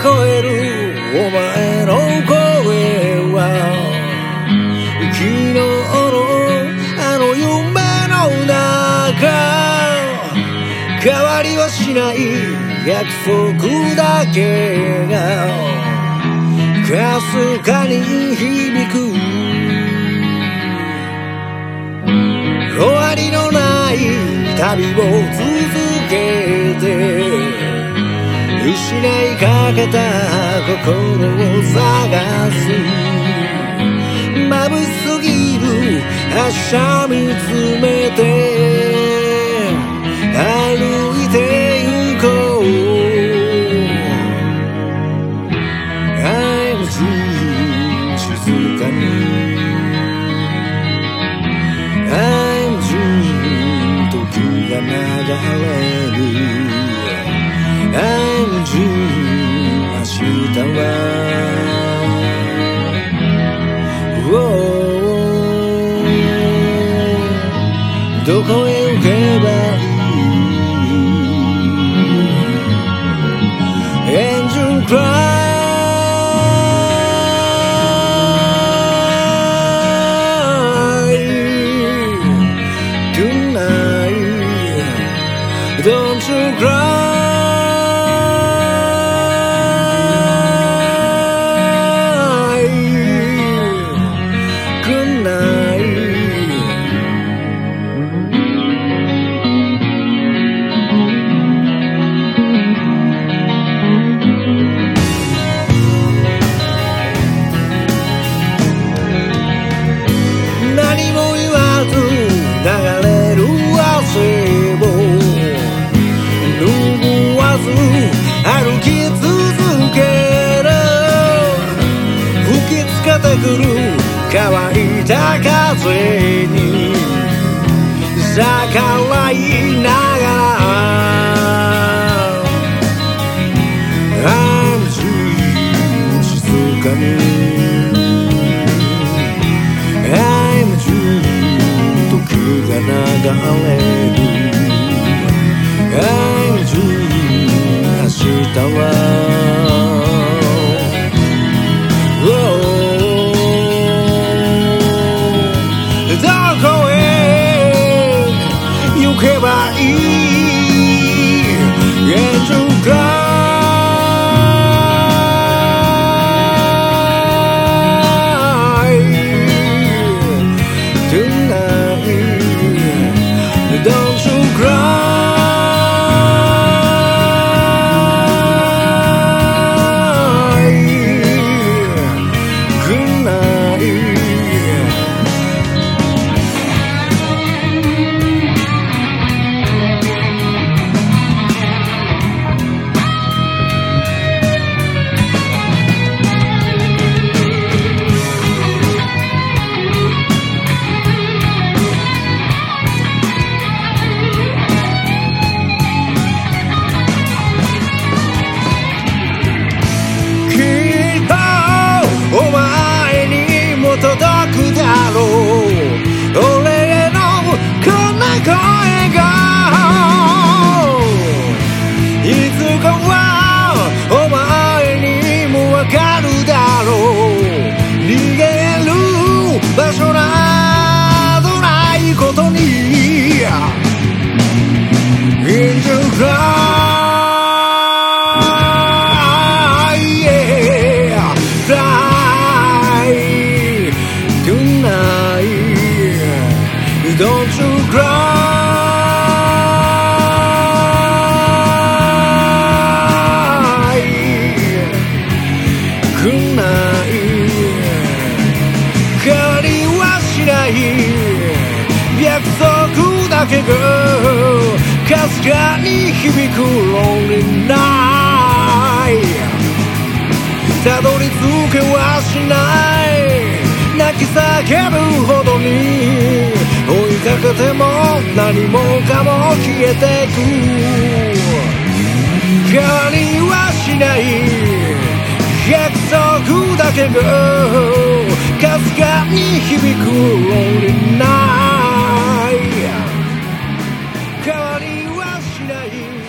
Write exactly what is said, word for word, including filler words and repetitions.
こえるお前の声は昨日のあの夢の中変わりはしない約束だけがかすかに響く終わりのない旅を続けて失いかけた心を探す眩しすぎる明日見つめて歩いて行こう I'm a dream 静かに I'm a dream 時が流れる I'm a dream 明日は、oh、どこへ行けばいいAngel cry tonight Don't you cry Good night歩き続ける吹きつけてくる乾いた風に逆らいながら I'm dream 静かに I'm dream 時が流れる I'm dream明日は、oh、どこへ行けばいい Angel cry tonight Don't you cry届くだろう俺のこんな声がいつかはお前にもわかるだろう逃げる場所などないことに Angel cry Don't you cry Good night 変わりはしない約束だけがかすかに響く Lonely night たどり着けはしない泣き叫ぶほどに追いかけても何もかも消えてく変わりはしない約束だけがかすかに響く Lonely night 変わりはしない